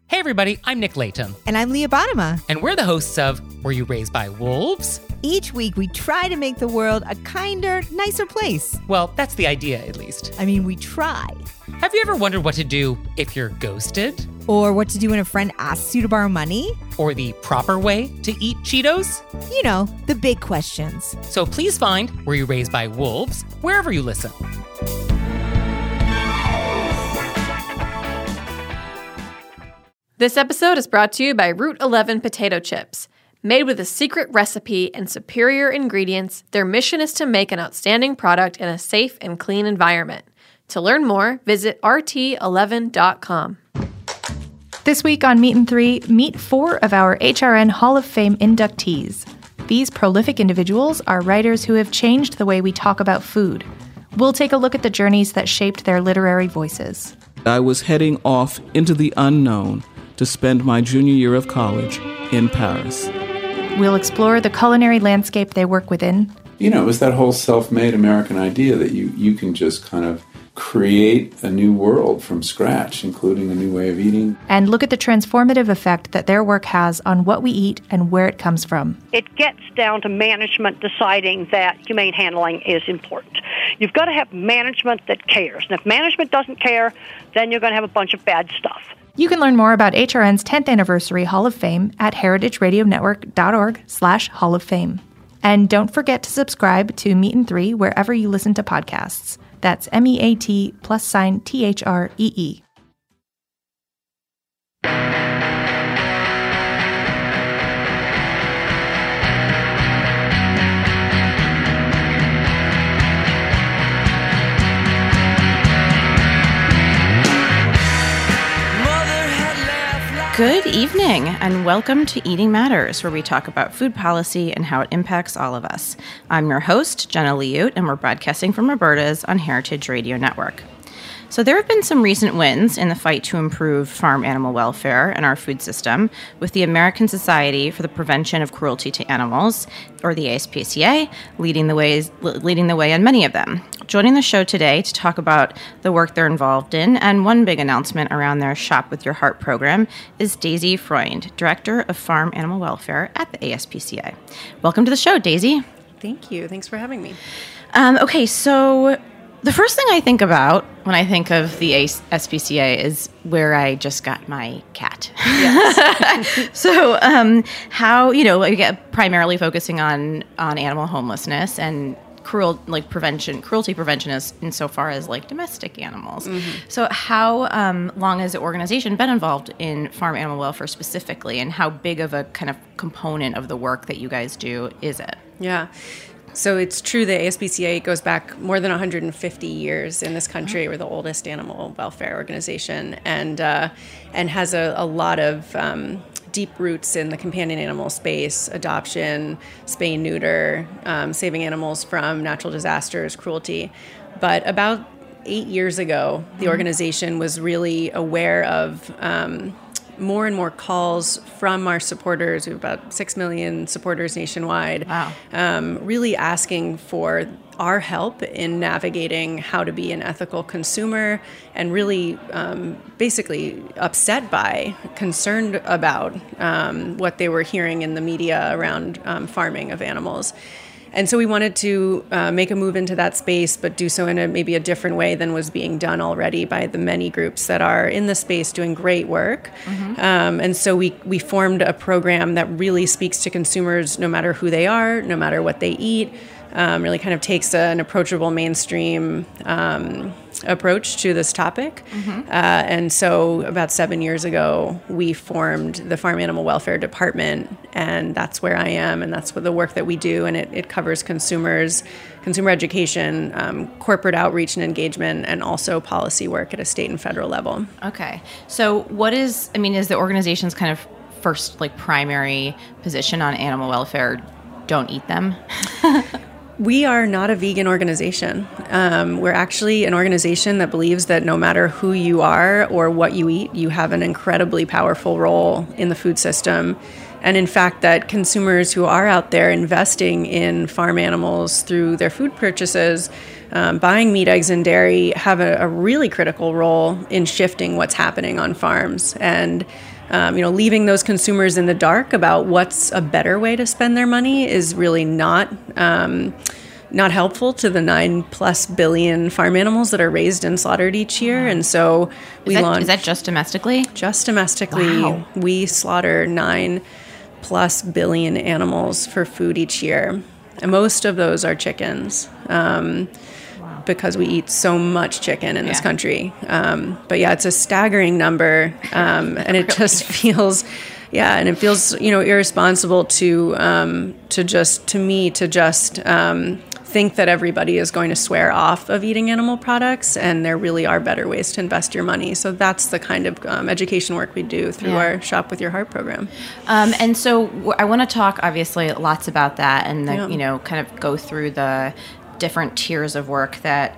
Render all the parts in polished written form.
Hey everybody, I'm Nick Layton. And I'm Leah Bottima. And we're the hosts of Were You Raised by Wolves? Each week we try to make the world a kinder, nicer place. Well, that's the idea, at least. I mean, we try. Have you ever wondered what to do if you're ghosted? Or what to do when a friend asks you to borrow money? Or the proper way to eat Cheetos? You know, the big questions. So please find Were You Raised by Wolves wherever you listen. This episode is brought to you by Route 11 potato chips. Made with a secret recipe and superior ingredients, their mission is to make an outstanding product in a safe and clean environment. To learn more, visit rt11.com. This week on Meat and 3, meet 4 of our HRN Hall of Fame inductees. These prolific individuals are writers who have changed the way we talk about food. We'll take a look at the journeys that shaped their literary voices. I was heading off into the unknown to spend my junior year of college in Paris. We'll explore the culinary landscape they work within. You know, it was that whole self-made American idea that you can just kind of create a new world from scratch, including a new way of eating. And look at the transformative effect that their work has on what we eat and where it comes from. It gets down to management deciding that humane handling is important. You've got to have management that cares. And if management doesn't care, then you're going to have a bunch of bad stuff. You can learn more about HRN's 10th Anniversary Hall of Fame at heritageradionetwork.org/Hall of Fame. And don't forget to subscribe to Meat and 3 wherever you listen to podcasts. That's MEAT+THREE. Good evening, and welcome to Eating Matters, where we talk about food policy and how it impacts all of us. I'm your host, Jenna Liut, and we're broadcasting from Roberta's on Heritage Radio Network. So there have been some recent wins in the fight to improve farm animal welfare in our food system with the American Society for the Prevention of Cruelty to Animals, or the ASPCA, leading the way on many of them. Joining the show today to talk about the work they're involved in and one big announcement around their Shop with Your Heart program is Daisy Freund, Director of Farm Animal Welfare at the ASPCA. Welcome to the show, Daisy. Thank you. Thanks for having me. Okay, so the first thing I think about when I think of the SPCA is where I just got my cat. Yes. So how, I get primarily focusing on animal homelessness and cruelty prevention is insofar as like domestic animals. Mm-hmm. So how long has the organization been involved in farm animal welfare specifically, and how big of a kind of component of the work that you guys do is it? Yeah. So it's true that ASPCA goes back more than 150 years in this country. We're the oldest animal welfare organization, and has a lot of deep roots in the companion animal space, adoption, spay and neuter, saving animals from natural disasters, cruelty. But about 8 years ago, the organization was really aware of more and more calls from our supporters. We have about 6 million supporters nationwide. Wow. Really asking for our help in navigating how to be an ethical consumer, and really basically upset by, concerned about what they were hearing in the media around farming of animals. And so we wanted to make a move into that space, but do so in maybe a different way than was being done already by the many groups that are in the space doing great work. Mm-hmm. And so we formed a program that really speaks to consumers no matter who they are, no matter what they eat, really kind of takes an approachable mainstream approach to this topic. Mm-hmm. And so about 7 years ago, we formed the Farm Animal Welfare Department, and that's where I am, and that's what the work that we do, and it covers consumers, consumer education, corporate outreach and engagement, and also policy work at a state and federal level. Okay. So is the organization's kind of first, primary position on animal welfare, don't eat them? We are not a vegan organization. We're actually an organization that believes that no matter who you are or what you eat, you have an incredibly powerful role in the food system. And in fact, that consumers who are out there investing in farm animals through their food purchases buying meat, eggs, and dairy have a really critical role in shifting what's happening on farms and leaving those consumers in the dark about what's a better way to spend their money is really not helpful to the 9+ billion farm animals that are raised and slaughtered each year. And so is that just domestically? Just domestically. Wow. We slaughter 9+ billion animals for food each year. And most of those are chickens. Because we eat so much chicken in this country. But yeah, it's a staggering number. And it really just feels, irresponsible to think that everybody is going to swear off of eating animal products, and there really are better ways to invest your money. So that's the kind of education work we do through our Shop With Your Heart program. And so I want to talk, obviously, lots about that and, kind of go through the different tiers of work that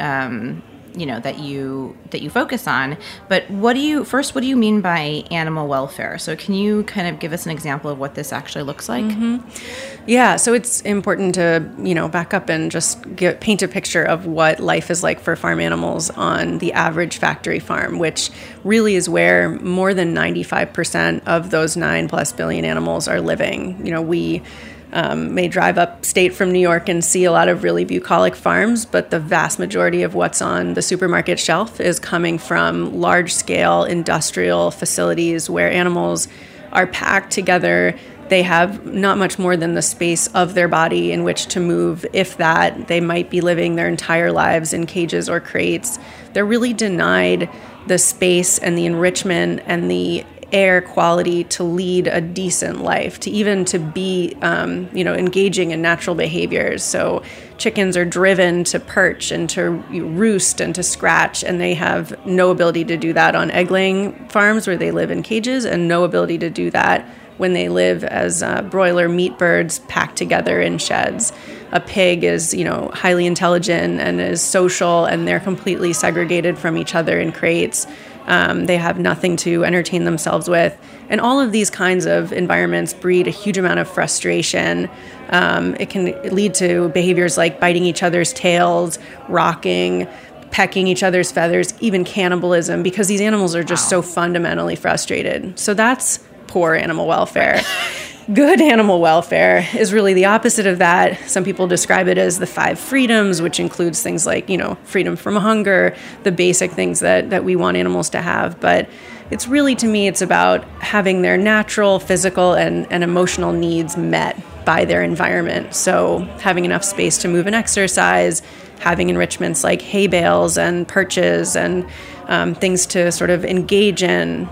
that you focus on. But what do you mean by animal welfare? So can you kind of give us an example of what this actually looks like? Mm-hmm. Yeah, so it's important to back up and just paint a picture of what life is like for farm animals on the average factory farm, which really is where more than 95% of those 9+ billion animals are living. We may drive upstate from New York and see a lot of really bucolic farms, but the vast majority of what's on the supermarket shelf is coming from large-scale industrial facilities where animals are packed together. They have not much more than the space of their body in which to move, if that. They might be living their entire lives in cages or crates. They're really denied the space and the enrichment and the air quality to lead a decent life, to be, engaging in natural behaviors. So chickens are driven to perch and to roost and to scratch, and they have no ability to do that on egg-laying farms where they live in cages, and no ability to do that when they live as broiler meat birds packed together in sheds. A pig is, highly intelligent and is social, and they're completely segregated from each other in crates. They have nothing to entertain themselves with. And all of these kinds of environments breed a huge amount of frustration. It can lead to behaviors like biting each other's tails, rocking, pecking each other's feathers, even cannibalism, because these animals are just so fundamentally frustrated. So that's poor animal welfare. Good animal welfare is really the opposite of that. Some people describe it as the 5 freedoms, which includes things like, freedom from hunger, the basic things that we want animals to have. But it's really, to me, it's about having their natural, physical, and emotional needs met by their environment. So having enough space to move and exercise, having enrichments like hay bales and perches and things to sort of engage in,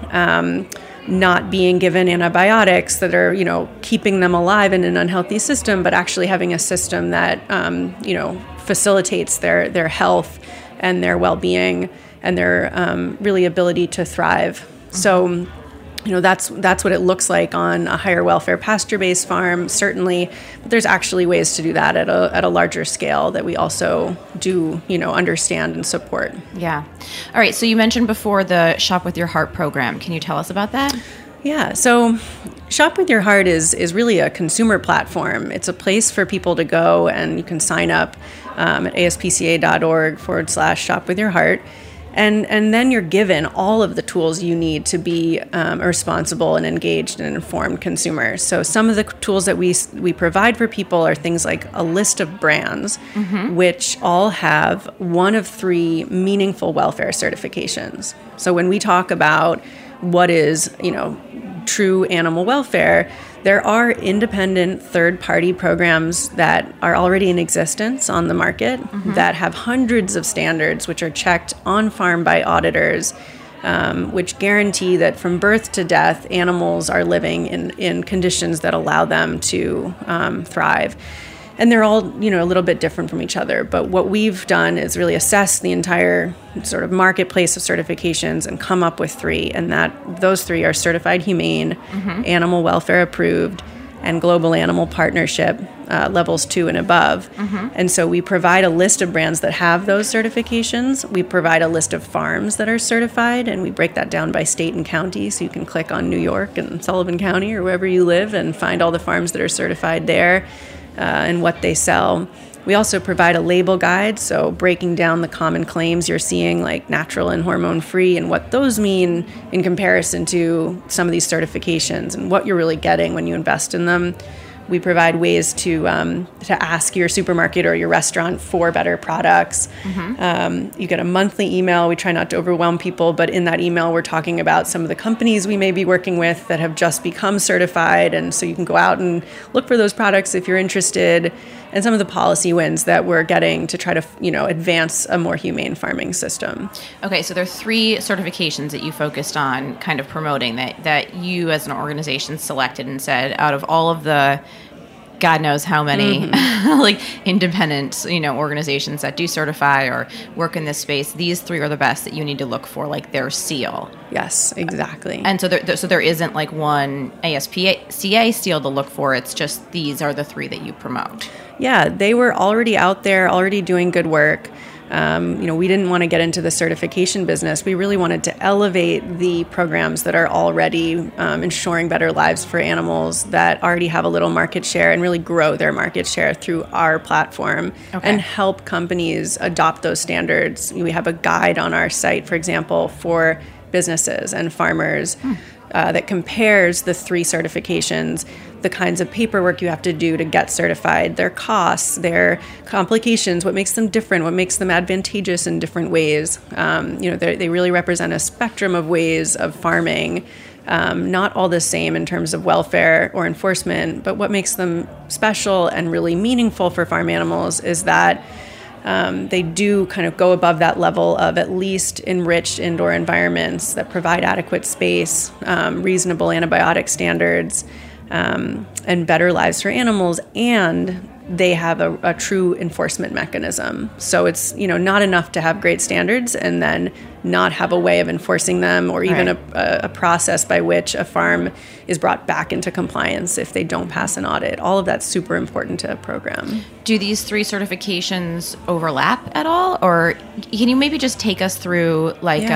not being given antibiotics that are, keeping them alive in an unhealthy system, but actually having a system that, facilitates their health and their well-being and their really ability to thrive. So, that's what it looks like on a higher welfare pasture-based farm, certainly. But there's actually ways to do that at a larger scale that we also do, understand and support. Yeah. All right. So you mentioned before the Shop With Your Heart program. Can you tell us about that? Yeah. So Shop With Your Heart is really a consumer platform. It's a place for people to go, and you can sign up at aspca.org/Shop With Your Heart. And then you're given all of the tools you need to be a responsible and engaged and informed consumer. So some of the tools that we provide for people are things like a list of brands, which all have one of 3 meaningful welfare certifications. So when we talk about what is, true animal welfare, there are independent third-party programs that are already in existence on the market that have hundreds of standards which are checked on farm by auditors, which guarantee that from birth to death, animals are living in conditions that allow them to thrive. And they're all, a little bit different from each other. But what we've done is really assess the entire sort of marketplace of certifications and come up with 3. And those 3 are Certified Humane, Animal Welfare Approved, and Global Animal Partnership, levels 2 and above. And so we provide a list of brands that have those certifications. We provide a list of farms that are certified, and we break that down by state and county. So you can click on New York and Sullivan County or wherever you live and find all the farms that are certified there. And what they sell. We also provide a label guide, so breaking down the common claims you're seeing, like natural and hormone-free, and what those mean in comparison to some of these certifications and what you're really getting when you invest in them. We provide ways to ask your supermarket or your restaurant for better products. You get a monthly email. We try not to overwhelm people, but in that email, we're talking about some of the companies we may be working with that have just become certified, and so you can go out and look for those products if you're interested, and some of the policy wins that we're getting to try to, advance a more humane farming system. Okay, so there are 3 certifications that you focused on kind of promoting that you as an organization selected and said, out of all of the God knows how many like independent, organizations that do certify or work in this space, these 3 are the best that you need to look for, like their seal. Yes, exactly. And so there isn't like one ASPCA seal to look for. It's just these are the 3 that you promote. Yeah, they were already out there, already doing good work. We didn't want to get into the certification business. We really wanted to elevate the programs that are already ensuring better lives for animals, that already have a little market share, and really grow their market share through our platform and help companies adopt those standards. We have a guide on our site, for example, for businesses and farmers that compares the 3 certifications, the kinds of paperwork you have to do to get certified, their costs, their complications, what makes them different, what makes them advantageous in different ways. They really represent a spectrum of ways of farming, not all the same in terms of welfare or enforcement, but what makes them special and really meaningful for farm animals is that they do kind of go above that level of at least enriched indoor environments that provide adequate space, reasonable antibiotic standards, and better lives for animals, and they have a true enforcement mechanism. So it's not enough to have great standards and then not have a way of enforcing them, or even a process by which a farm is brought back into compliance if they don't pass an audit. All of that's super important to a program. Do these 3 certifications overlap at all, or can you maybe just take us through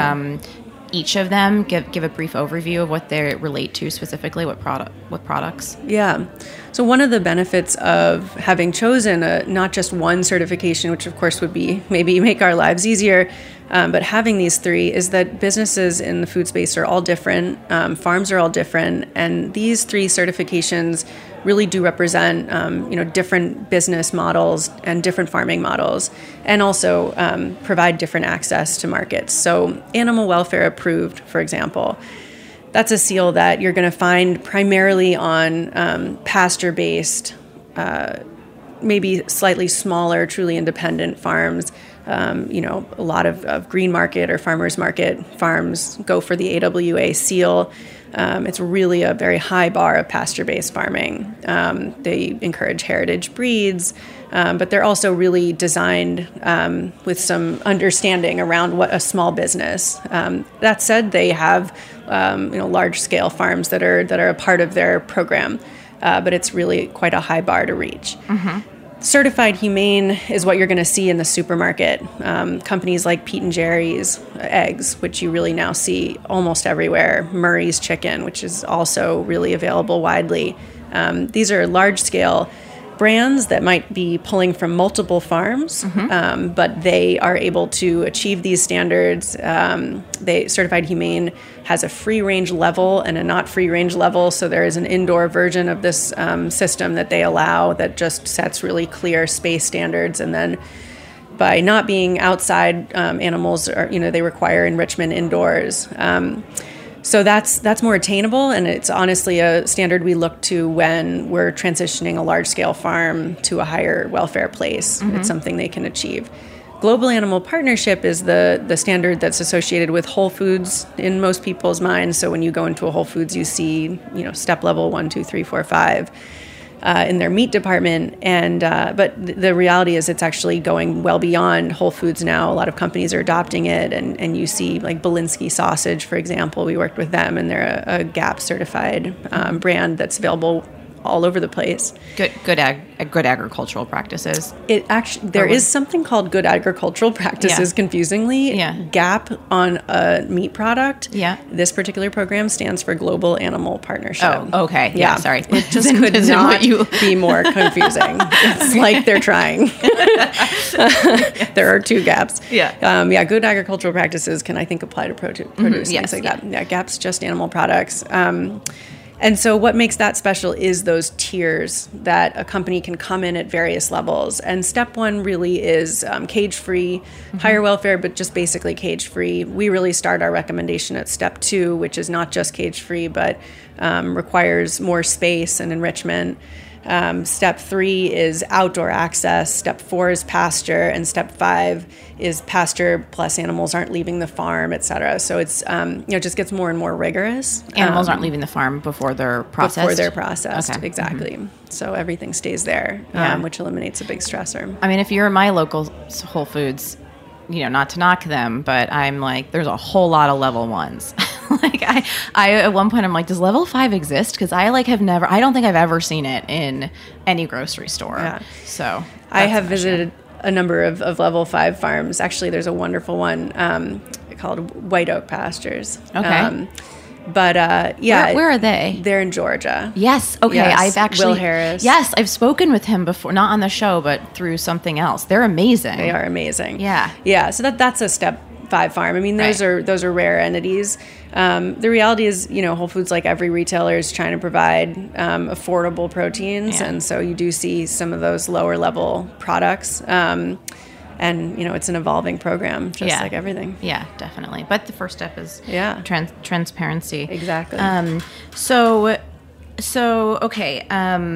each of them, give a brief overview of what they relate to specifically, what products? Yeah. So one of the benefits of having chosen not just one certification, which of course would be maybe make our lives easier, but having these 3 is that businesses in the food space are all different, farms are all different, and these 3 certifications really do represent different business models and different farming models, and also provide different access to markets. So animal welfare approved, for example, that's a seal that you're going to find primarily on pasture-based, maybe slightly smaller, truly independent farms. A lot of green market or farmers market farms go for the AWA seal. It's really a very high bar of pasture-based farming. They encourage heritage breeds, but they're also really designed with some understanding around what a small business. That said, they have large-scale farms that are a part of their program, but it's really quite a high bar to reach. Certified humane is what you're going to see in the supermarket. Companies like Pete and Jerry's eggs, which you really now see almost everywhere. Murray's chicken, which is also really available widely. These are large-scale brands that might be pulling from multiple farms, but they are able to achieve these standards. Certified Humane has a free-range level and a not free-range level, so there is an indoor version of this system that they allow that just sets really clear space standards, and then by not being outside, animals are, they require enrichment indoors. So that's more attainable, and it's honestly a standard we look to when we're transitioning a large-scale farm to a higher welfare place. It's something they can achieve. Global Animal Partnership is the standard that's associated with Whole Foods in most people's minds. So when you go into a Whole Foods, you see, step level 1, 2, 3, 4, 5 in their meat department. And but the reality is it's actually going well beyond Whole Foods now. A lot of companies are adopting it, and you see like Belinsky sausage, for example. We worked with them, and they're a GAP certified brand that's available all over the place. Good agricultural practices. It actually there is something called good agricultural practices. Yeah. Confusingly, Yeah. GAP on a meat product. Yeah. This particular program stands for Global Animal Partnership. Oh, okay. Yeah, sorry. It just could not be more confusing. It's like they're trying. There are two GAPs. Yeah. Good agricultural practices can, I think, apply to produce, things like that. Yeah, GAP's just animal products. And so what makes that special is those tiers that a company can come in at various levels. And step one really is cage-free, higher welfare, but just basically cage-free. We really start our recommendation at step two, which is not just cage-free, but requires more space and enrichment. Step 3 is outdoor access. Step 4 is pasture, and step 5 is pasture plus animals aren't leaving the farm, et cetera. So it's it just gets more and more rigorous. Animals aren't leaving the farm before they're processed. Before they're processed, okay. Exactly. So everything stays there, which eliminates a big stressor. I mean, if you're in my local Whole Foods, not to knock them, but I'm like, there's a whole lot of level 1s. Like I at one point I'm like, does level 5 exist? Because I don't think I've ever seen it in any grocery store. Yeah. So I have visited a number of level 5 farms. Actually, there's a wonderful one called White Oak Pastures. Okay. Where are they? They're in Georgia. Yes. Okay. Yes. I've actually Will Harris. Yes, I've spoken with him before, not on the show, but through something else. They're amazing. They are amazing. Yeah. Yeah. So that's a step 5 farm. I mean, those are rare entities. The reality is, Whole Foods, like every retailer, is trying to provide affordable proteins, and so you do see some of those lower level products. And it's an evolving program, just like everything. Yeah, definitely. But the first step is transparency. Exactly. So okay.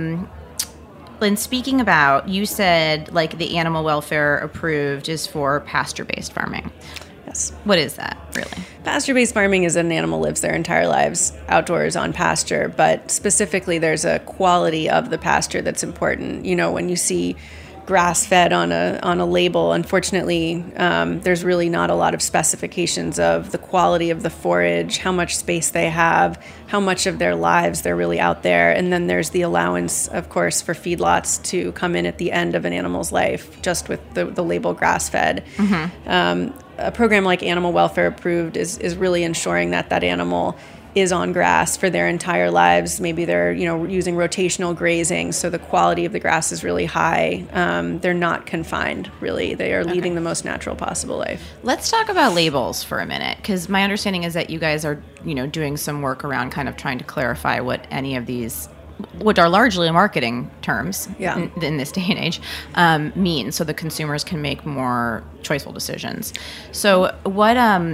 Lynn, speaking about, you said like the animal welfare approved is for pasture-based farming. Yes. What is that, really? Pasture-based farming is an animal lives their entire lives outdoors on pasture, but specifically there's a quality of the pasture that's important. When you see grass-fed on a label, unfortunately, there's really not a lot of specifications of the quality of the forage, how much space they have, how much of their lives they're really out there. And then there's the allowance, of course, for feedlots to come in at the end of an animal's life, just with the label grass-fed. Mm-hmm. A program like Animal Welfare Approved is really ensuring that animal is on grass for their entire lives. Maybe they're using rotational grazing, so the quality of the grass is really high. They're not confined, really. They are leading the most natural possible life. Let's talk about labels for a minute, because my understanding is that you guys are doing some work around kind of trying to clarify what any of these, which are largely marketing terms in this day and age, mean, so the consumers can make more choiceful decisions. So what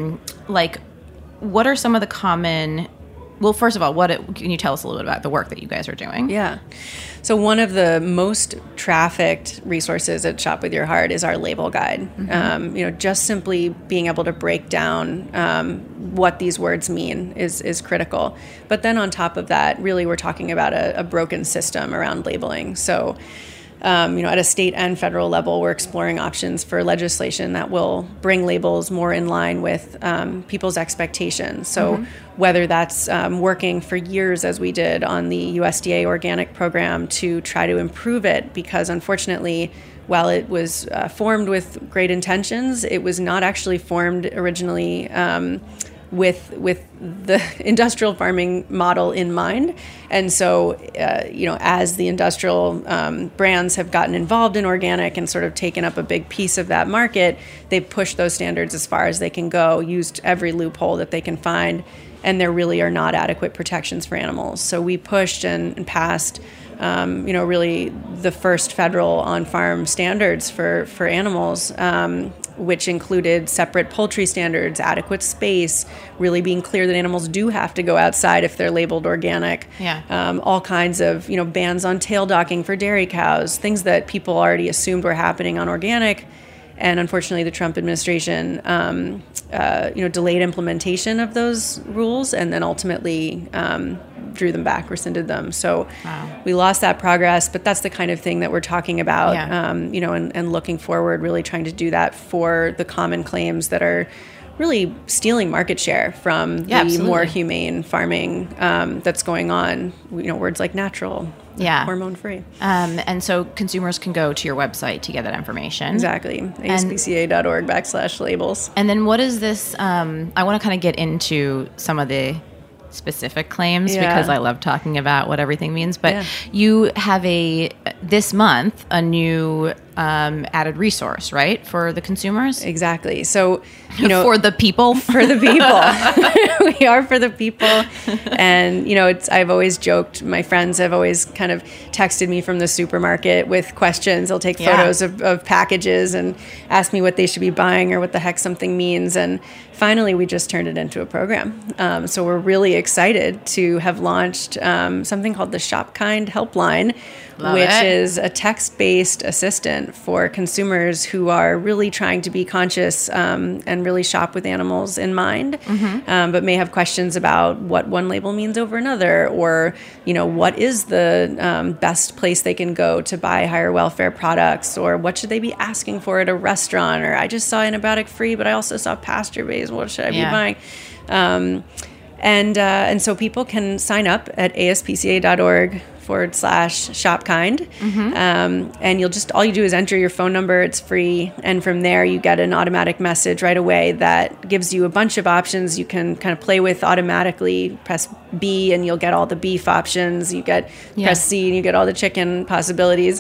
are some of the common... Well, first of all, can you tell us a little bit about the work that you guys are doing? Yeah. So one of the most trafficked resources at Shop With Your Heart is our label guide. Mm-hmm. Just simply being able to break down what these words mean is critical. But then on top of that, really we're talking about a broken system around labeling. So at a state and federal level, we're exploring options for legislation that will bring labels more in line with people's expectations. So whether that's working for years, as we did on the USDA organic program, to try to improve it, because unfortunately, while it was formed with great intentions, it was not actually formed originally with the industrial farming model in mind. And so, as the industrial brands have gotten involved in organic and sort of taken up a big piece of that market, they've pushed those standards as far as they can go, used every loophole that they can find, and there really are not adequate protections for animals. So we pushed and passed really the first federal on-farm standards for animals, which included separate poultry standards, adequate space, really being clear that animals do have to go outside if they're labeled organic. All kinds of, bans on tail docking for dairy cows, things that people already assumed were happening on organic. And unfortunately, the Trump administration, delayed implementation of those rules, and then ultimately drew them back, rescinded them. So we lost that progress, but that's the kind of thing that we're talking about, and looking forward, really trying to do that for the common claims that are really stealing market share from the more humane farming that's going on. Words like natural, hormone-free. And so consumers can go to your website to get that information. Exactly. ASPCA.org/labels. And then what is this? I want to kind of get into some of the specific claims because I love talking about what everything means. But you have this month a new added resource, right, for the consumers? Exactly. So, for the people, we are for the people. And I've always joked. My friends have always kind of texted me from the supermarket with questions. They'll take photos of packages and ask me what they should be buying or what the heck something means. And finally, we just turned it into a program. So we're really excited to have launched something called the ShopKind Helpline, which is a text-based assistant for consumers who are really trying to be conscious and really shop with animals in mind, but may have questions about what one label means over another, or what is the best place they can go to buy higher welfare products, or what should they be asking for at a restaurant, or I just saw antibiotic-free, but I also saw pasture-based. What should I be buying? And so people can sign up at aspca.org/ShopKind. And all you do is enter your phone number. It's free. And from there, you get an automatic message right away that gives you a bunch of options you can kind of play with automatically. Press B and you'll get all the beef options. You get press C and you get all the chicken possibilities.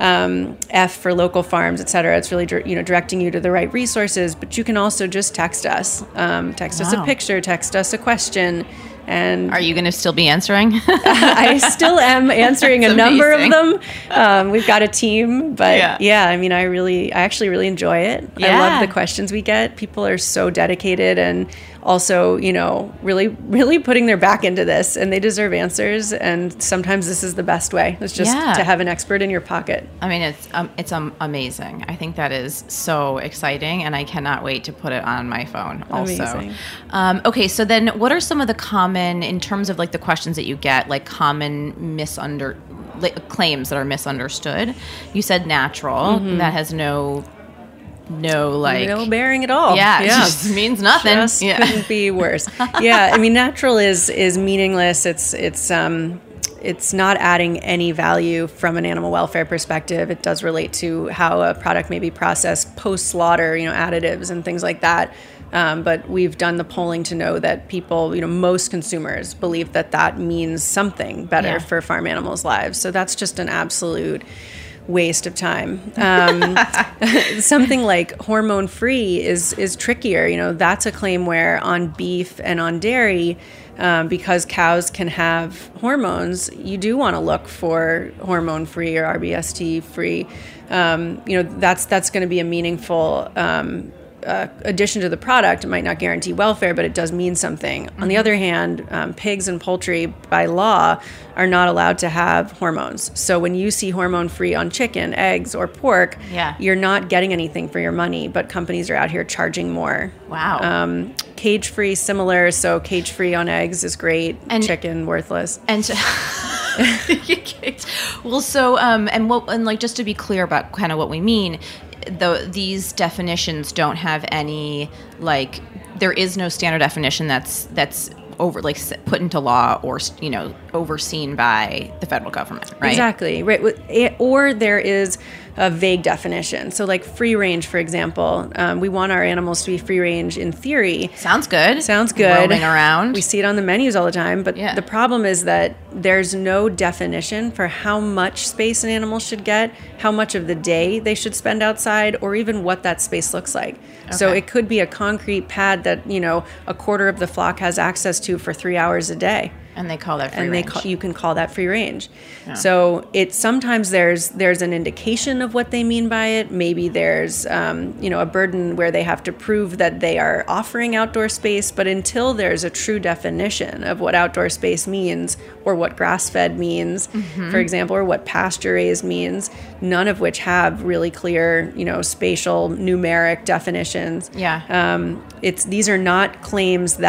F for local farms, et cetera. It's really, directing you to the right resources, but you can also just text us. Text us a picture, text us a question. And are you going to still be answering? I still am answering a number of them. We've got a team, but I actually really enjoy it. I love the questions we get. People are so dedicated and also, really, really putting their back into this, and they deserve answers. And sometimes this is the best way. It's just to have an expert in your pocket. I mean, it's amazing. I think that is so exciting, and I cannot wait to put it on my phone also. Amazing. Okay, so then what are some of the common, in terms of like the questions that you get, like common claims that are misunderstood? You said natural. That has no bearing at all. It just means nothing. Just couldn't be worse. I mean, natural is meaningless. It's not adding any value from an animal welfare perspective. It does relate to how a product may be processed post-slaughter, additives and things like that. But we've done the polling to know that people, most consumers believe that means something better for farm animals' lives. So that's just an absolute waste of time. Something like hormone-free is trickier. That's a claim where on beef and on dairy, because cows can have hormones, you do want to look for hormone-free or RBST-free. That's going to be a meaningful addition to the product. It might not guarantee welfare, but it does mean something. On the other hand, pigs and poultry by law are not allowed to have hormones. So when you see hormone-free on chicken, eggs, or pork, you're not getting anything for your money, but companies are out here charging more. Wow. Cage-free, similar. So cage-free on eggs is great. And chicken, worthless. And so, well, so just to be clear about kind of what we mean, these definitions don't have any, there is no standard definition that's over put into law or overseen by the federal government, right? Exactly, right. Or there is a vague definition. So free range, for example, we want our animals to be free range in theory. Sounds good. Roaming around. We see it on the menus all the time, but the problem is that there's no definition for how much space an animal should get, how much of the day they should spend outside, or even what that space looks like. Okay. So it could be a concrete pad that, a quarter of the flock has access to for 3 hours a day. And they call that free range. You can call that free range. Yeah. So sometimes there's an indication of what they mean by it. Maybe there's a burden where they have to prove that they are offering outdoor space. But until there's a true definition of what outdoor space means, or what grass-fed means, for example, or what pasture-raised means, none of which have really clear, spatial numeric definitions. Yeah. These are not claims that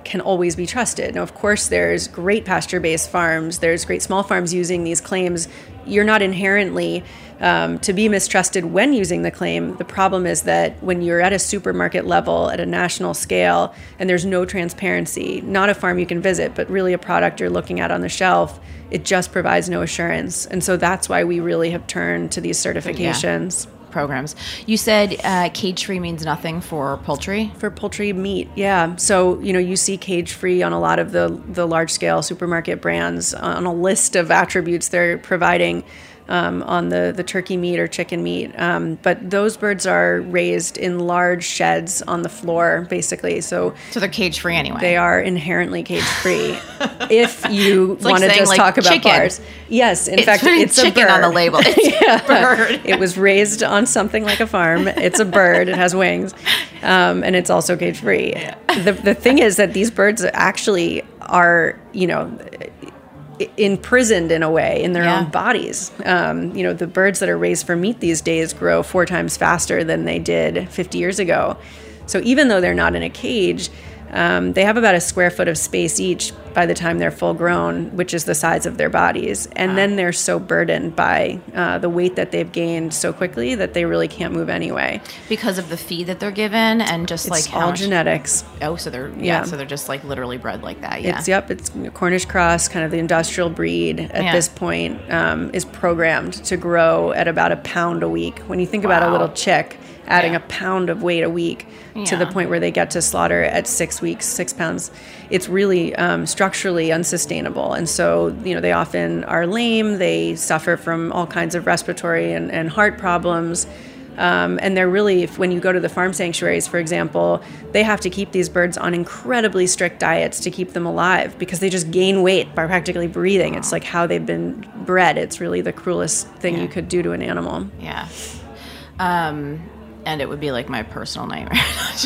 can always be trusted. Now, of course, there's great pasture-based farms, there's great small farms using these claims. You're not inherently to be mistrusted when using the claim. The problem is that when you're at a supermarket level, at a national scale, and there's no transparency, not a farm you can visit, but really a product you're looking at on the shelf, it just provides no assurance. And so that's why we really have turned to these certifications. Programs. You said cage-free means nothing for poultry? For poultry meat, yeah. So, you see cage-free on a lot of the large-scale supermarket brands on a list of attributes they're providing on the turkey meat or chicken meat. But those birds are raised in large sheds on the floor, basically. So they're cage-free anyway. They are inherently cage-free. If you want to just like talk about chicken. bars. Yes, in fact, it's chicken a bird. on the label. It's a bird. It was raised on something like a farm. It's a bird. It has wings. And it's also cage-free. Yeah. The thing is that these birds actually are, imprisoned in a way in their own bodies. The birds that are raised for meat these days grow 4 times faster than they did 50 years ago. So even though they're not in a cage, they have about a square foot of space each by the time they're full grown, which is the size of their bodies. And then they're so burdened by the weight that they've gained so quickly that they really can't move anyway. Because of the feed that they're given and just it's all genetics. Oh, so they're so they're just like literally bred like that. Yeah. It's Cornish cross, kind of the industrial breed at this point, is programmed to grow at about a pound a week. When you think about a little chick, adding a pound of weight a week to the point where they get to slaughter at 6 weeks, 6 pounds, it's really structurally unsustainable. And so, they often are lame. They suffer from all kinds of respiratory and heart problems. And they're really, when you go to the farm sanctuaries, for example, they have to keep these birds on incredibly strict diets to keep them alive because they just gain weight by practically breathing. It's like how they've been bred. It's really the cruelest thing you could do to an animal. Yeah. And it would be like my personal nightmare.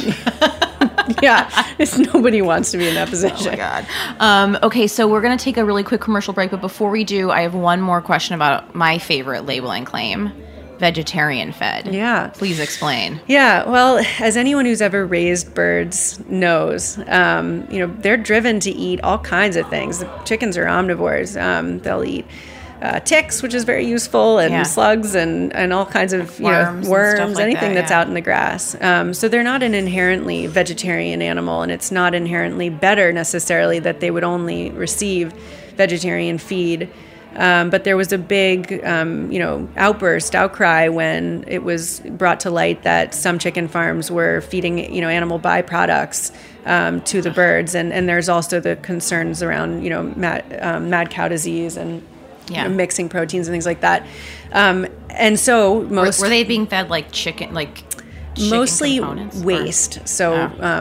Yeah, nobody wants to be in that position. Oh my God. Okay, so we're going to take a really quick commercial break, but before we do, I have one more question about my favorite labeling claim, vegetarian fed. Yeah. Please explain. Yeah, well, as anyone who's ever raised birds knows, they're driven to eat all kinds of things. The chickens are omnivores. They'll eat ticks, which is very useful, and slugs and all kinds of worms, anything that's out in the grass. So they're not an inherently vegetarian animal, and it's not inherently better necessarily that they would only receive vegetarian feed. But there was a big, outcry when it was brought to light that some chicken farms were feeding, animal byproducts to the birds, and there's also the concerns around, mad cow disease and mixing proteins and things like that. And so most were they being fed like chicken, mostly waste. So,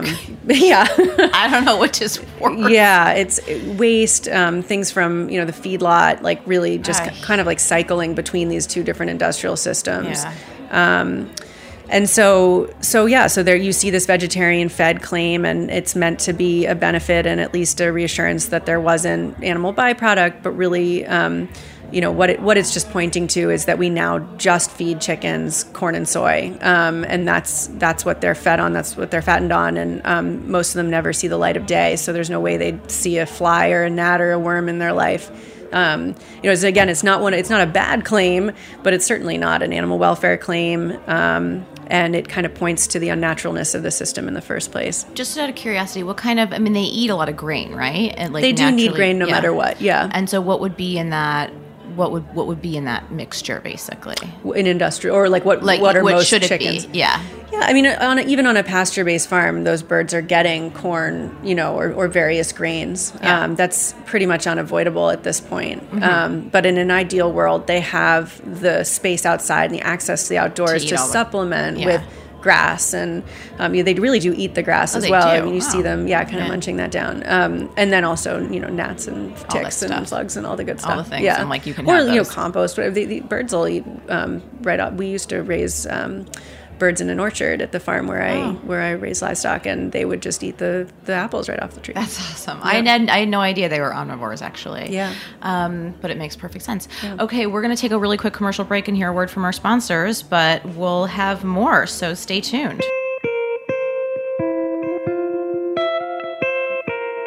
I don't know what is worse. Yeah, it's waste, things from, the feedlot, like really just kind of like cycling between these two different industrial systems. Yeah. And so there you see this vegetarian fed claim, and it's meant to be a benefit and at least a reassurance that there wasn't animal byproduct, but really, what it's just pointing to is that we now just feed chickens corn and soy, and that's what they're fed on, that's what they're fattened on, and most of them never see the light of day, so there's no way they'd see a fly or a gnat or a worm in their life. Again, it's not a bad claim, but it's certainly not an animal welfare claim. And it kind of points to the unnaturalness of the system in the first place. Just out of curiosity, they eat a lot of grain, right? And they do need grain no matter what, yeah. And so what would be in that? What would be in that mixture, basically? In industrial, or what are most should chickens? It be? Yeah. Yeah, I mean, even on a pasture-based farm, those birds are getting corn, or various grains. Yeah. That's pretty much unavoidable at this point. Mm-hmm. But in an ideal world, they have the space outside and the access to the outdoors to supplement with grass, and they really do eat the grass as well. I mean, you see them, kind of munching that down. And then also, gnats and ticks and slugs and all the good stuff. All the things, yeah. and you can have those. Compost. Whatever. The birds will eat right up. We used to raise birds in an orchard at the farm where I raise livestock, and they would just eat the apples right off the tree. That's awesome. Yeah. I had no idea they were omnivores, actually. Yeah. But it makes perfect sense. Yeah. Okay, we're going to take a really quick commercial break and hear a word from our sponsors, but we'll have more, so stay tuned.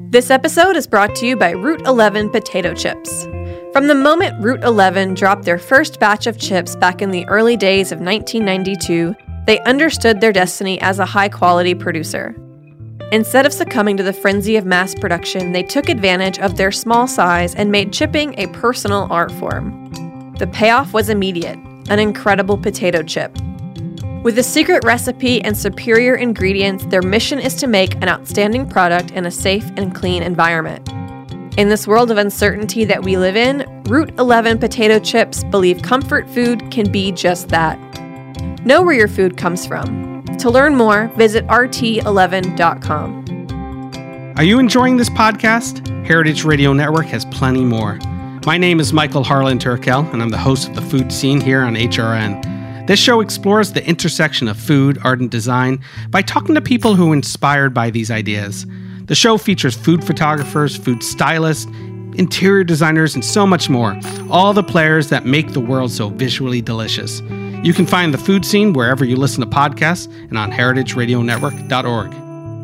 This episode is brought to you by Route 11 potato chips. From the moment Route 11 dropped their first batch of chips back in the early days of 1992, they understood their destiny as a high-quality producer. Instead of succumbing to the frenzy of mass production, they took advantage of their small size and made chipping a personal art form. The payoff was immediate, an incredible potato chip. With a secret recipe and superior ingredients, their mission is to make an outstanding product in a safe and clean environment. In this world of uncertainty that we live in, Route 11 potato chips believe comfort food can be just that. Know where your food comes from. To learn more, visit rt11.com. Are you enjoying this podcast? Heritage Radio Network has plenty more. My name is Michael Harlan Turkel, and I'm the host of The Food Scene here on HRN. This show explores the intersection of food, art, and design by talking to people who are inspired by these ideas. The show features food photographers, food stylists, interior designers, and so much more. All the players that make the world so visually delicious. You can find The Food Scene wherever you listen to podcasts and on heritageradionetwork.org.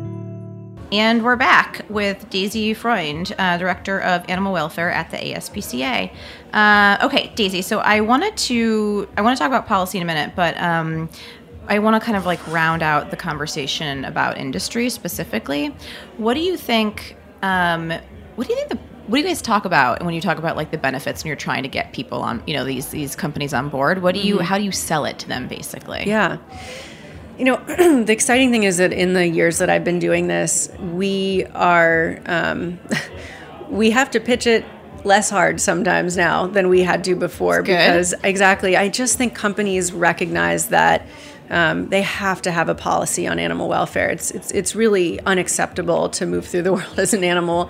And we're back with Daisy Freund, Director of Animal Welfare at the ASPCA. Okay, Daisy, so I want to talk about policy in a minute, but I want to kind of like round out the conversation about industry specifically. What do you think? What do you guys talk about when you talk about like the benefits when you're trying to get people on, these companies on board? How do you sell it to them basically? Yeah. The exciting thing is that in the years that I've been doing this, we have to pitch it less hard sometimes now than we had to before. Because exactly, I just think companies recognize that they have to have a policy on animal welfare. It's really unacceptable to move through the world as an animal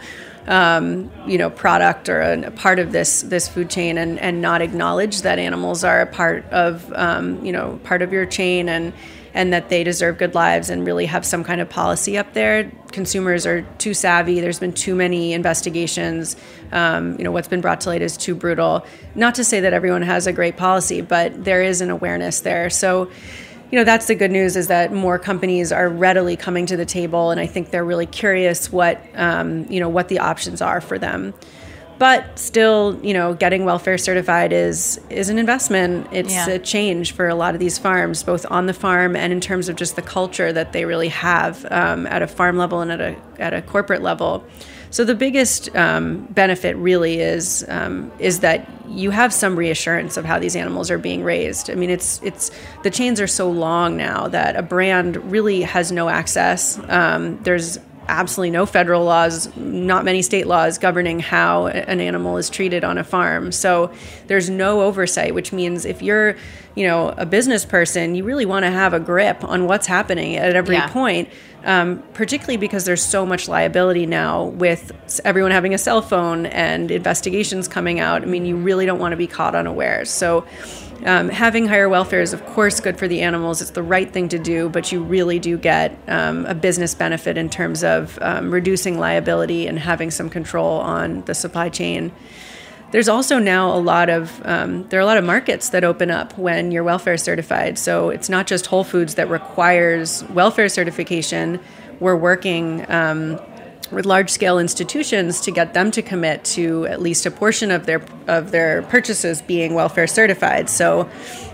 product or a part of this food chain and not acknowledge that animals are a part of your chain and that they deserve good lives and really have some kind of policy up there. Consumers are too savvy. There's been too many investigations. What's been brought to light is too brutal. Not to say that everyone has a great policy, but there is an awareness there. So, that's the good news, is that more companies are readily coming to the table, and I think they're really curious what the options are for them. But still, getting welfare certified is an investment. It's a change for a lot of these farms, both on the farm and in terms of just the culture that they really have at a farm level and at a corporate level. So the biggest benefit really is that you have some reassurance of how these animals are being raised. I mean, it's the chains are so long now that a brand really has no access. There's absolutely no federal laws, not many state laws governing how an animal is treated on a farm. So there's no oversight, which means if you're, a business person, you really want to have a grip on what's happening at every point, particularly because there's so much liability now with everyone having a cell phone and investigations coming out. I mean, you really don't want to be caught unawares. So having higher welfare is, of course, good for the animals. It's the right thing to do, but you really do get a business benefit in terms of reducing liability and having some control on the supply chain. There's also now there are a lot of markets that open up when you're welfare certified. So it's not just Whole Foods that requires welfare certification. We're working with large-scale institutions to get them to commit to at least a portion of their purchases being welfare certified. So,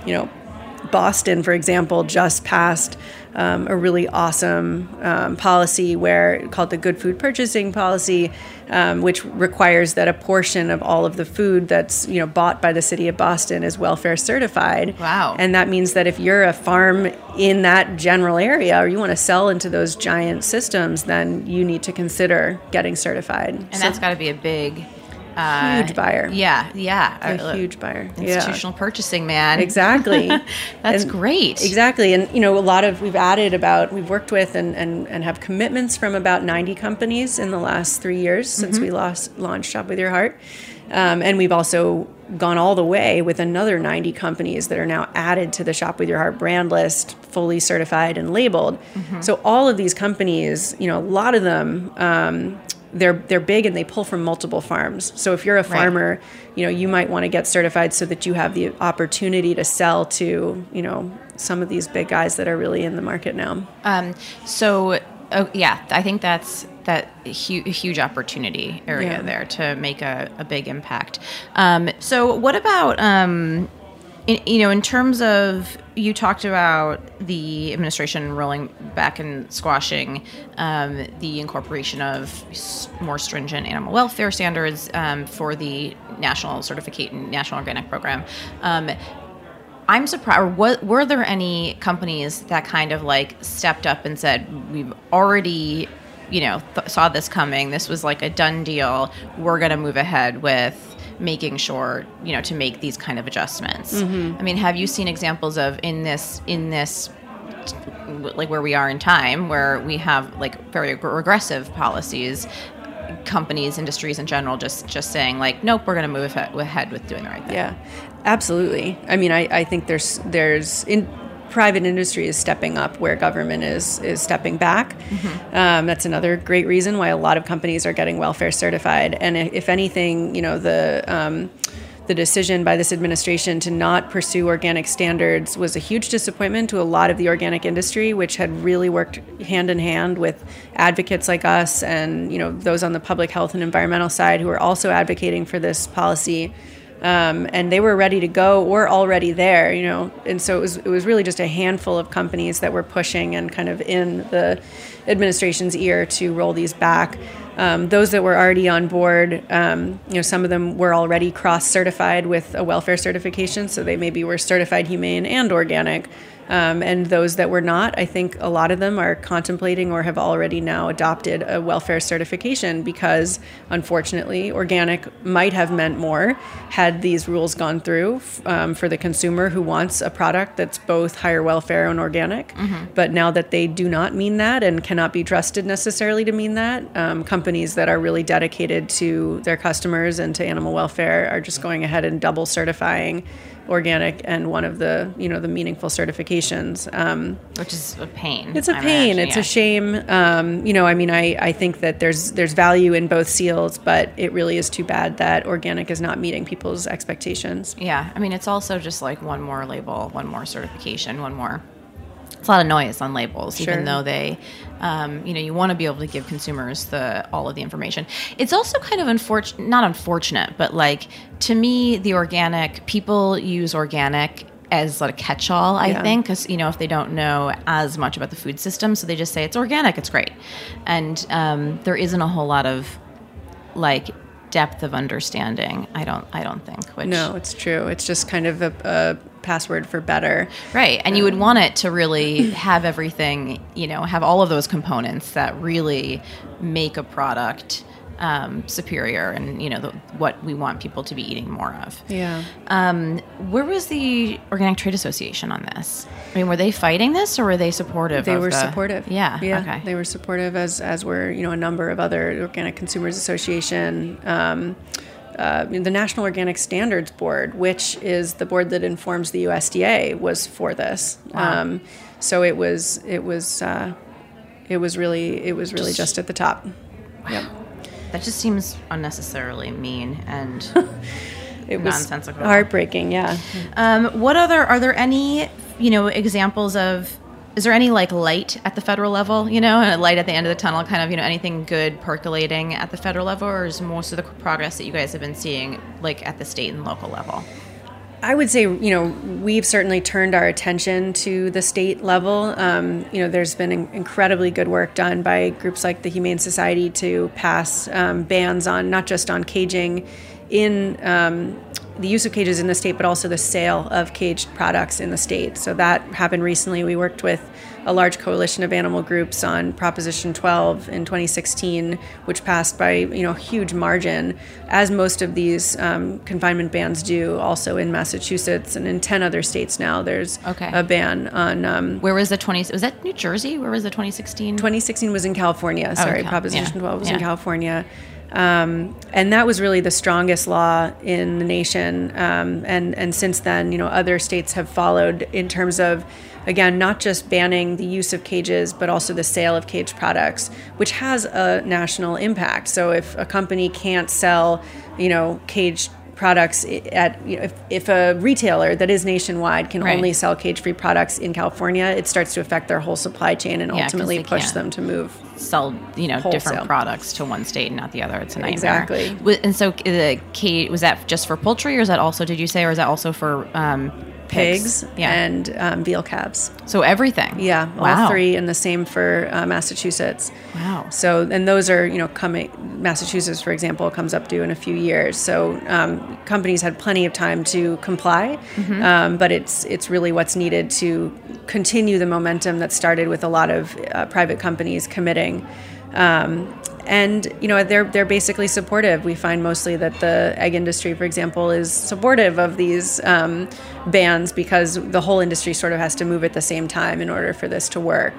Boston, for example, just passed a really awesome policy called the Good Food Purchasing Policy, which requires that a portion of all of the food that's bought by the city of Boston is welfare certified. Wow! And that means that if you're a farm in that general area or you want to sell into those giant systems, then you need to consider getting certified. And that's got to be a big. Huge buyer. Yeah. A huge buyer. Institutional purchasing, man. Exactly. That's great. Exactly. And, we've worked with and have commitments from about 90 companies in the last 3 years since we launched Shop With Your Heart. And we've also gone all the way with another 90 companies that are now added to the Shop With Your Heart brand list, fully certified and labeled. So all of these companies, a lot of them, they're big and they pull from multiple farms. So if you're a farmer, you might want to get certified so that you have the opportunity to sell to, some of these big guys that are really in the market now. I think that's huge opportunity area there to make a big impact. So what about, in terms of, you talked about the administration rolling back and squashing the incorporation of more stringent animal welfare standards for the National Organic Program. I'm surprised. Were there any companies that kind of like stepped up and said, we've already, saw this coming. This was like a done deal. We're going to move ahead with making sure, to make these kind of adjustments. Mm-hmm. I mean, have you seen examples of in this like where we are in time, where we have like very regressive policies, companies, industries in general, just saying like, nope, we're going to move ahead with doing the right thing? Yeah, absolutely. I mean, I think there's private industry is stepping up where government is stepping back. Mm-hmm. That's another great reason why a lot of companies are getting welfare certified. And if anything, the decision by this administration to not pursue organic standards was a huge disappointment to a lot of the organic industry, which had really worked hand in hand with advocates like us and those on the public health and environmental side who are also advocating for this policy. And they were ready to go or already there, and so it was really just a handful of companies that were pushing and kind of in the administration's ear to roll these back. Those that were already on board, some of them were already cross-certified with a welfare certification, so they maybe were certified humane and organic. And those that were not, I think a lot of them are contemplating or have already now adopted a welfare certification because, unfortunately, organic might have meant more had these rules gone through for the consumer who wants a product that's both higher welfare and organic. Mm-hmm. But now that they do not mean that and cannot be trusted necessarily to mean that, companies that are really dedicated to their customers and to animal welfare are just going ahead and double certifying organic and one of the the meaningful certifications, which is a pain. It's a pain. It's a shame. I think that there's value in both seals, but it really is too bad that organic is not meeting people's expectations. Yeah, I mean, it's also just like one more label, one more certification, one more. It's a lot of noise on labels, sure. Even though they, you want to be able to give consumers all of the information. It's also kind of not unfortunate, but like to me, the organic, people use organic as like a catch-all, I think, because, if they don't know as much about the food system, so they just say it's organic, it's great. And there isn't a whole lot of like depth of understanding, I don't think. No, it's true. It's just kind of a password for better. Right. And you would want it to really have everything, have all of those components that really make a product superior and, what we want people to be eating more of. Yeah. Where was the Organic Trade Association on this? I mean, were they fighting this or were they supportive? They were supportive. Yeah. Okay. They were supportive as were, a number of other Organic Consumers Association, the National Organic Standards Board, which is the board that informs the USDA, was for this. Wow. So it was really just at the top. Wow. Yep. That just seems unnecessarily mean and it nonsensical. Was heartbreaking. Yeah. Are there any examples of? Is there any like light at the federal level, and a light at the end of the tunnel, kind of, anything good percolating at the federal level, or is most of the progress that you guys have been seeing like at the state and local level? I would say, we've certainly turned our attention to the state level. There's been incredibly good work done by groups like the Humane Society to pass bans on, not just on caging in the use of cages in the state, but also the sale of caged products in the state. So that happened recently. We worked with a large coalition of animal groups on Proposition 12 in 2016, which passed by a huge margin, as most of these confinement bans do. Also in Massachusetts and in 10 other states now, there's a ban on. Where was was that New Jersey? Where was the 2016? 2016 was in California. Proposition 12 was in California. And that was really the strongest law in the nation. And since then, other states have followed in terms of, again, not just banning the use of cages, but also the sale of caged products, which has a national impact. So if a company can't sell, caged products if a retailer that is nationwide can only sell cage-free products in California, it starts to affect their whole supply chain and ultimately push them to sell wholesale. Different products to one state and not the other. It's a nightmare. Exactly. And so the cage, was that just for poultry, or is that also, did you say, or is that also for pigs and veal calves? So everything. Yeah, all three, and the same for Massachusetts. Wow. So, and those are, coming, Massachusetts, for example, comes up due in a few years. So companies had plenty of time to comply, but it's really what's needed to continue the momentum that started with a lot of private companies committing. And they're basically supportive. We find mostly that the egg industry, for example, is supportive of these bans because the whole industry sort of has to move at the same time in order for this to work.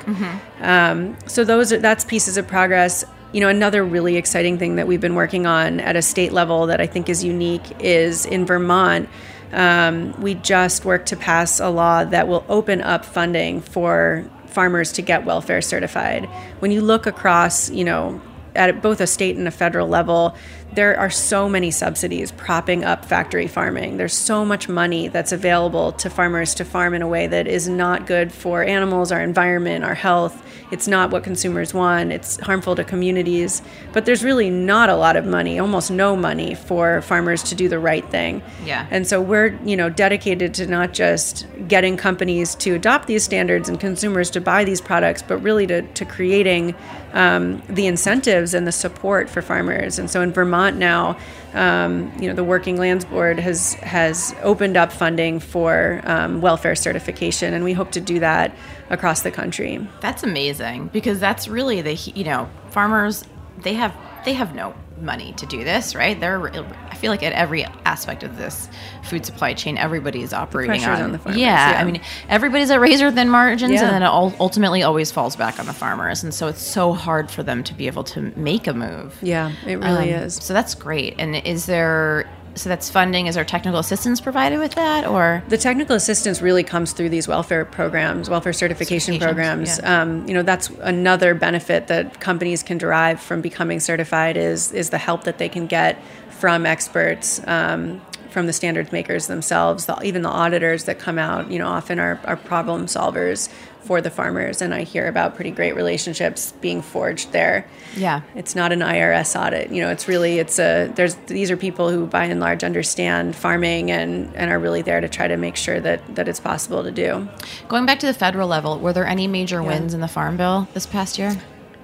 So that's pieces of progress. Another really exciting thing that we've been working on at a state level that I think is unique is in Vermont. We just worked to pass a law that will open up funding for farmers to get welfare certified. When you look across, at both a state and a federal level, there are so many subsidies propping up factory farming. There's so much money that's available to farmers to farm in a way that is not good for animals, our environment, our health. It's not what consumers want. It's harmful to communities. But there's really not a lot of money, almost no money, for farmers to do the right thing. Yeah. And so we're, dedicated to not just getting companies to adopt these standards and consumers to buy these products, but really to creating the incentives and the support for farmers. And so in Vermont now, the Working Lands Board has opened up funding for welfare certification, and we hope to do that across the country. That's amazing, because that's really farmers, they have no money to do this, right? I feel like at every aspect of this food supply chain, everybody is operating on the farmers. Yeah, I mean, everybody's at razor thin margins, and then it ultimately always falls back on the farmers, and so it's so hard for them to be able to make a move. Yeah, it really is. So that's great. And so that's funding. Is there technical assistance provided with that, or? The technical assistance really comes through these welfare programs, welfare certification programs. Yeah. That's another benefit that companies can derive from becoming certified is the help that they can get from experts, from the standards makers themselves, even the auditors that come out, often are problem solvers for the farmers, and I hear about pretty great relationships being forged there. Yeah, it's not an IRS audit. These are people who, by and large, understand farming and are really there to try to make sure that it's possible to do. Going back to the federal level, were there any major wins in the Farm Bill this past year?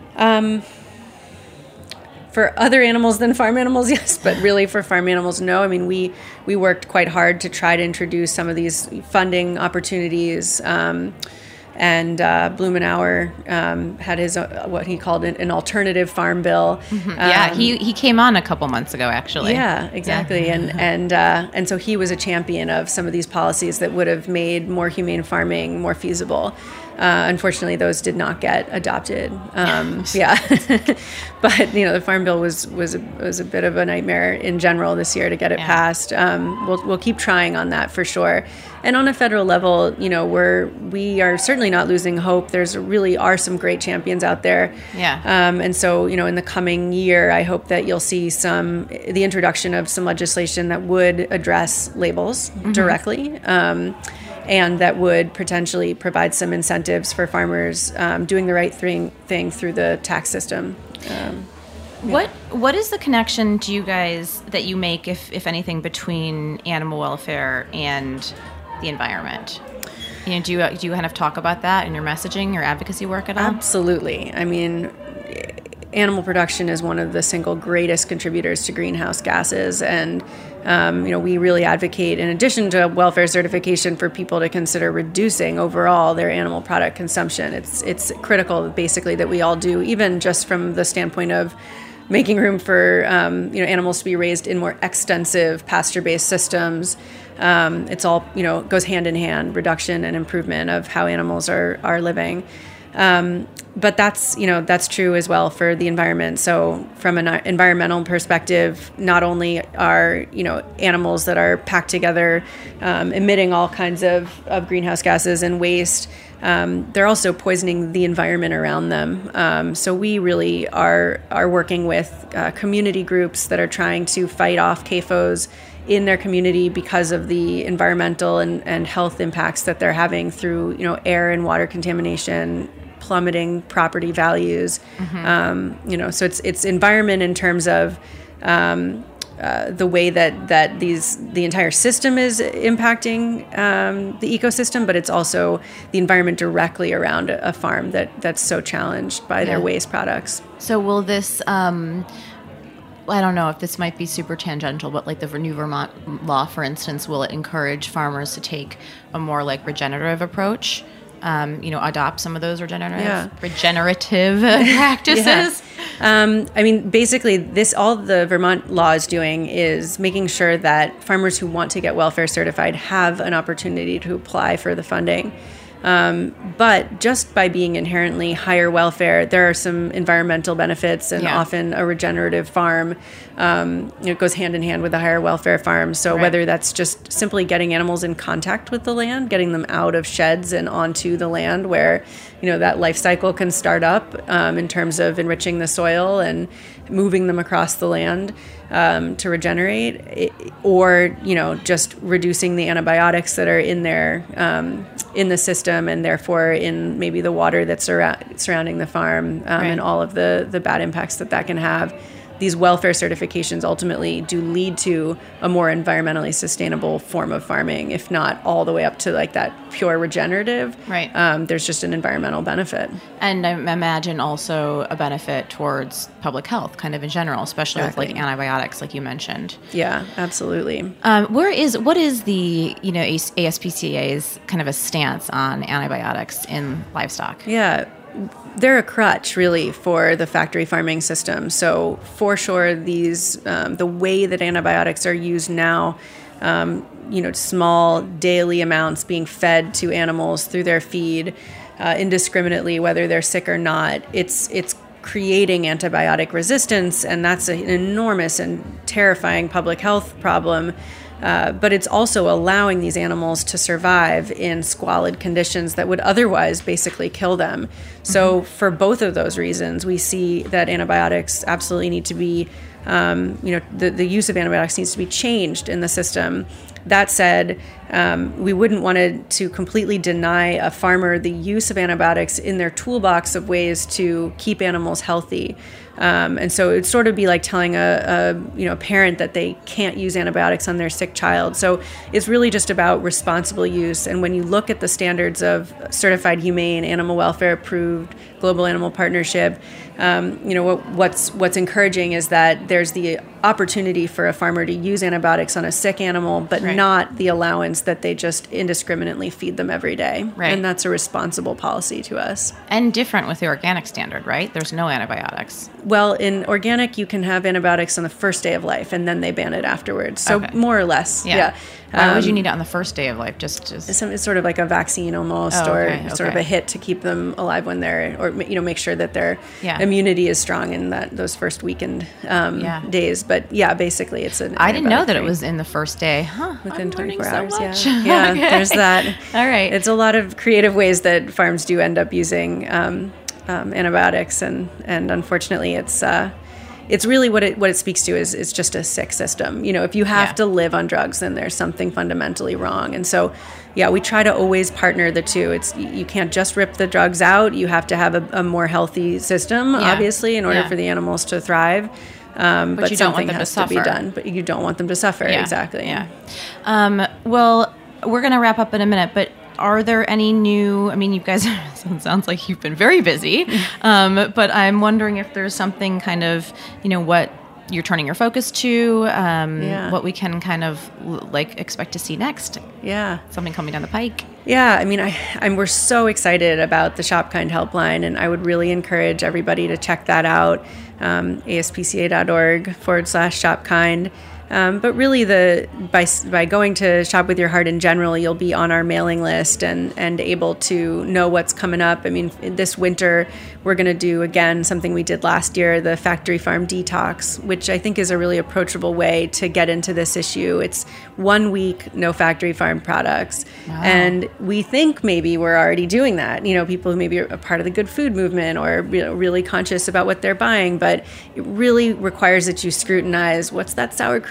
For other animals than farm animals, yes, but really for farm animals, no. I mean, we worked quite hard to try to introduce some of these funding opportunities. And Blumenauer had his what he called an alternative farm bill. Yeah, he came on a couple months ago, actually. Yeah, exactly. Yeah. And so he was a champion of some of these policies that would have made more humane farming more feasible. Unfortunately, those did not get adopted. Yeah, but the farm bill was a bit of a nightmare in general this year to get it passed. We'll keep trying on that for sure. And on a federal level, we are certainly not losing hope. There's really are some great champions out there. Yeah. And so in the coming year, I hope that you'll see the introduction of some legislation that would address labels directly. And that would potentially provide some incentives for farmers doing the right thing through the tax system. What is the connection to you guys that you make, if anything, between animal welfare and the environment? Do you kind of talk about that in your messaging, your advocacy work at all? Absolutely. I mean, animal production is one of the single greatest contributors to greenhouse gases, and we really advocate, in addition to welfare certification, for people to consider reducing overall their animal product consumption. It's critical, basically, that we all do, even just from the standpoint of making room for animals to be raised in more extensive pasture-based systems. It's all goes hand in hand, reduction and improvement of how animals are living. But that's true as well for the environment. So from an environmental perspective, not only are animals that are packed together emitting all kinds of greenhouse gases and waste, they're also poisoning the environment around them. So we really are working with community groups that are trying to fight off CAFOs in their community because of the environmental and health impacts that they're having through, air and water contamination, plummeting property values. So it's environment in terms of the way that the entire system is impacting the ecosystem, but it's also the environment directly around a farm that's so challenged by their waste products. So will this, I don't know if this might be super tangential, but like the new Vermont law, for instance, will it encourage farmers to take a more like regenerative approach? Adopt some of those regenerative practices. Basically all the Vermont law is doing is making sure that farmers who want to get welfare certified have an opportunity to apply for the funding. But just by being inherently higher welfare, there are some environmental benefits, and often a regenerative farm, it goes hand in hand with a higher welfare farm. So whether that's just simply getting animals in contact with the land, getting them out of sheds and onto the land where, that life cycle can start up in terms of enriching the soil and moving them across the land to regenerate, or, just reducing the antibiotics that are in there, in the system, and therefore in maybe the water that's surrounding the farm, and all of the bad impacts that can have. These welfare certifications ultimately do lead to a more environmentally sustainable form of farming, if not all the way up to like that pure regenerative. Right. There's just an environmental benefit. And I imagine also a benefit towards public health kind of in general, especially with like antibiotics, like you mentioned. Yeah, absolutely. What is the, ASPCA's kind of a stance on antibiotics in livestock? Yeah. They're a crutch, really, for the factory farming system. So, for sure, the way that antibiotics are used now, small daily amounts being fed to animals through their feed indiscriminately, whether they're sick or not, it's creating antibiotic resistance, and that's an enormous and terrifying public health problem. But it's also allowing these animals to survive in squalid conditions that would otherwise basically kill them. So for both of those reasons, we see that antibiotics absolutely need to be, the use of antibiotics needs to be changed in the system. That said, we wouldn't want to completely deny a farmer the use of antibiotics in their toolbox of ways to keep animals healthy. And so it'd sort of be like telling a parent that they can't use antibiotics on their sick child. So it's really just about responsible use. And when you look at the standards of Certified Humane, Animal Welfare Approved, Global Animal Partnership, what's encouraging is that there's the opportunity for a farmer to use antibiotics on a sick animal, but not the allowance that they just indiscriminately feed them every day. Right. And that's a responsible policy to us. And different with the organic standard, right? There's no antibiotics. Well, in organic, you can have antibiotics on the first day of life, and then they ban it afterwards. So more or less, yeah. Why would you need it on the first day of life? Just it's sort of like a vaccine almost, or sort of a hit to keep them alive when they're, or make sure that their immunity is strong in those first weekend days. But basically, it's an. I didn't know that it was in the first day. Within 24 hours. Much. Yeah, there's that. All right. It's a lot of creative ways that farms do end up using antibiotics, and unfortunately, it's really what it speaks to is just a sick system. If you have to live on drugs, then there's something fundamentally wrong. And so, we try to always partner the two. You can't just rip the drugs out. You have to have a more healthy system, obviously, in order for the animals to thrive. But you don't want them has to suffer. To be done. But you don't want them to suffer. Exactly. Yeah. Well, we're going to wrap up in a minute, but are there any new, you guys, it sounds like you've been very busy, but I'm wondering if there's something kind of, what you're turning your focus to, what we can kind of expect to see next. Yeah. Something coming down the pike. Yeah, we're so excited about the Shop Kind helpline, and I would really encourage everybody to check that out, aspca.org/shopkind. But really, by going to Shop With Your Heart in general, you'll be on our mailing list and able to know what's coming up. This winter, we're going to do, again, something we did last year, the Factory Farm Detox, which I think is a really approachable way to get into this issue. It's 1 week, no factory farm products. Wow. And we think maybe we're already doing that. People who maybe are a part of the good food movement or really conscious about what they're buying, but it really requires that you scrutinize, what's that sour cream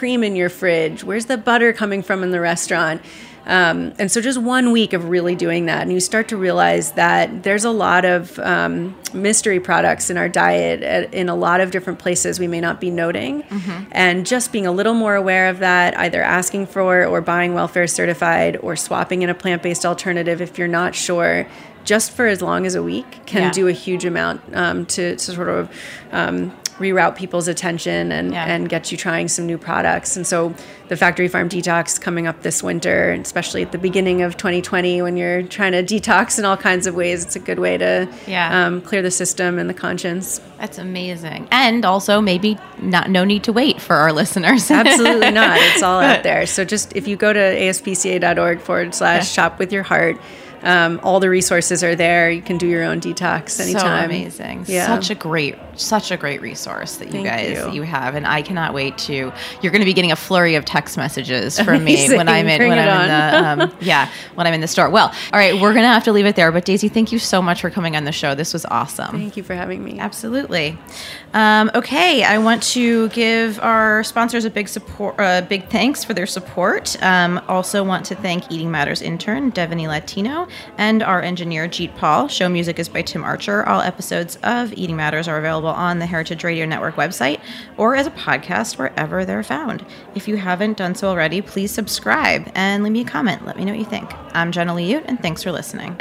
cream in your fridge? Where's the butter coming from in the restaurant? And so just 1 week of really doing that, and you start to realize that there's a lot of mystery products in our diet in a lot of different places we may not be noting. And just being a little more aware of that, either asking for or buying welfare certified or swapping in a plant-based alternative if you're not sure, just for as long as a week can do a huge amount to sort of reroute people's attention and get you trying some new products. And so the Factory Farm Detox coming up this winter, especially at the beginning of 2020 when you're trying to detox in all kinds of ways, it's a good way to clear the system and the conscience. That's amazing. And also maybe no need to wait for our listeners. Absolutely not. It's all out there. So just if you go to aspca.org/shop with your heart, all the resources are there. You can do your own detox anytime. So amazing. Yeah. Such a great resource that you have. And I cannot wait you're going to be getting a flurry of text messages from me when I'm in the store. Well, all right, we're going to have to leave it there. But Daisy, thank you so much for coming on the show. This was awesome. Thank you for having me. Absolutely. Okay, I want to give our sponsors a big thanks for their support. Also want to thank Eating Matters intern Devaney Latino and our engineer Jeet Paul. Show music is by Tim Archer. All episodes of Eating Matters are available on the Heritage Radio Network website or as a podcast wherever they're found. If you haven't done so already, please subscribe and leave me a comment. Let me know what you think. I'm Jenna Liut, and thanks for listening.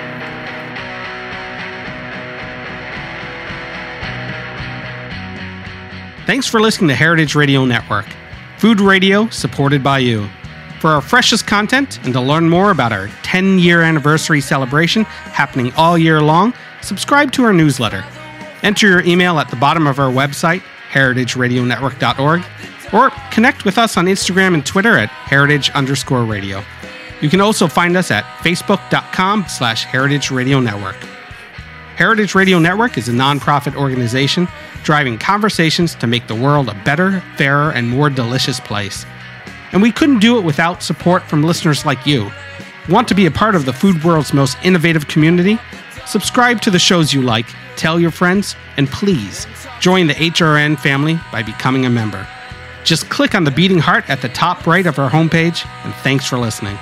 Thanks for listening to Heritage Radio Network, food radio supported by you. For our freshest content and to learn more about our 10-year anniversary celebration happening all year long, subscribe to our newsletter. Enter your email at the bottom of our website, heritageradionetwork.org, or connect with us on Instagram and Twitter at heritage_radio. You can also find us at facebook.com/Heritage Radio Network. Heritage Radio Network is a nonprofit organization driving conversations to make the world a better, fairer, and more delicious place. And we couldn't do it without support from listeners like you. Want to be a part of the food world's most innovative community? Subscribe to the shows you like, tell your friends, and please join the HRN family by becoming a member. Just click on the beating heart at the top right of our homepage, and thanks for listening.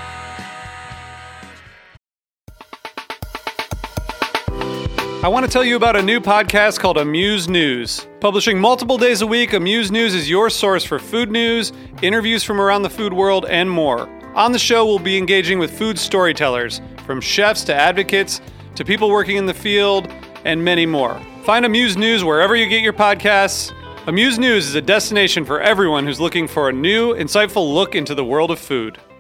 I want to tell you about a new podcast called Amuse News. Publishing multiple days a week, Amuse News is your source for food news, interviews from around the food world, and more. On the show, we'll be engaging with food storytellers, from chefs to advocates to people working in the field, and many more. Find Amuse News wherever you get your podcasts. Amuse News is a destination for everyone who's looking for a new, insightful look into the world of food.